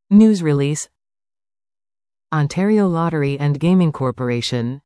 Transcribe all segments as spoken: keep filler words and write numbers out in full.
News release. Ontario Lottery and Gaming Corporation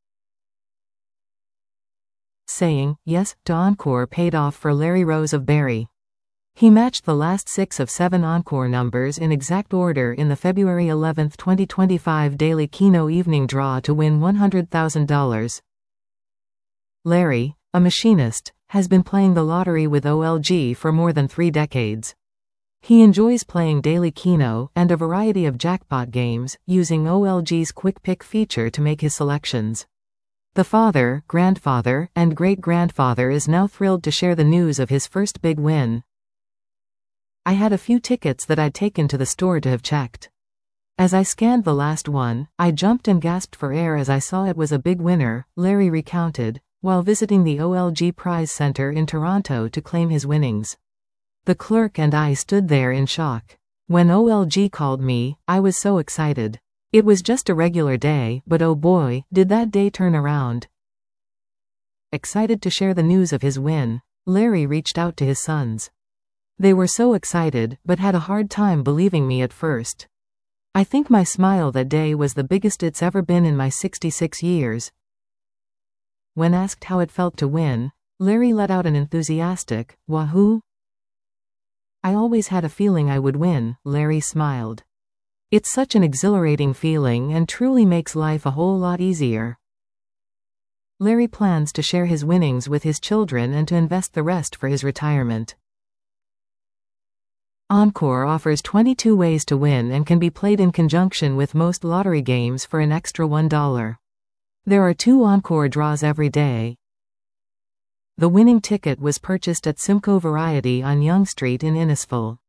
saying yes to Encore paid off for Larry Rose of Barrie. He matched the last six of seven Encore numbers in exact order in the February eleventh twenty twenty-five Daily Keno evening draw to win one hundred thousand dollars. Larry, a machinist, has been playing the lottery with O L G for more than three decades. He enjoys playing Daily Keno and a variety of jackpot games, using O L G's Quick Pick feature to make his selections. The father, grandfather, and great-grandfather is now thrilled to share the news of his first big win. I had a few tickets that I'd taken to the store to have checked. As I scanned the last one, I jumped and gasped for air as I saw it was a big winner, Larry recounted, while visiting the O L G Prize Center in Toronto to claim his winnings. The clerk and I stood there in shock. When O L G called me, I was so excited. It was just a regular day, but oh boy, did that day turn around. Excited to share the news of his win, Larry reached out to his sons. They were so excited, but had a hard time believing me at first. I think my smile that day was the biggest it's ever been in my sixty-six years. When asked how it felt to win, Larry let out an enthusiastic, "Wahoo!" I always had a feeling I would win, Larry smiled. It's such an exhilarating feeling and truly makes life a whole lot easier. Larry plans to share his winnings with his children and to invest the rest for his retirement. Encore offers twenty-two ways to win and can be played in conjunction with most lottery games for an extra one dollar. There are two Encore draws every day. The winning ticket was purchased at Simcoe Variety on Yonge Street in Innisfil.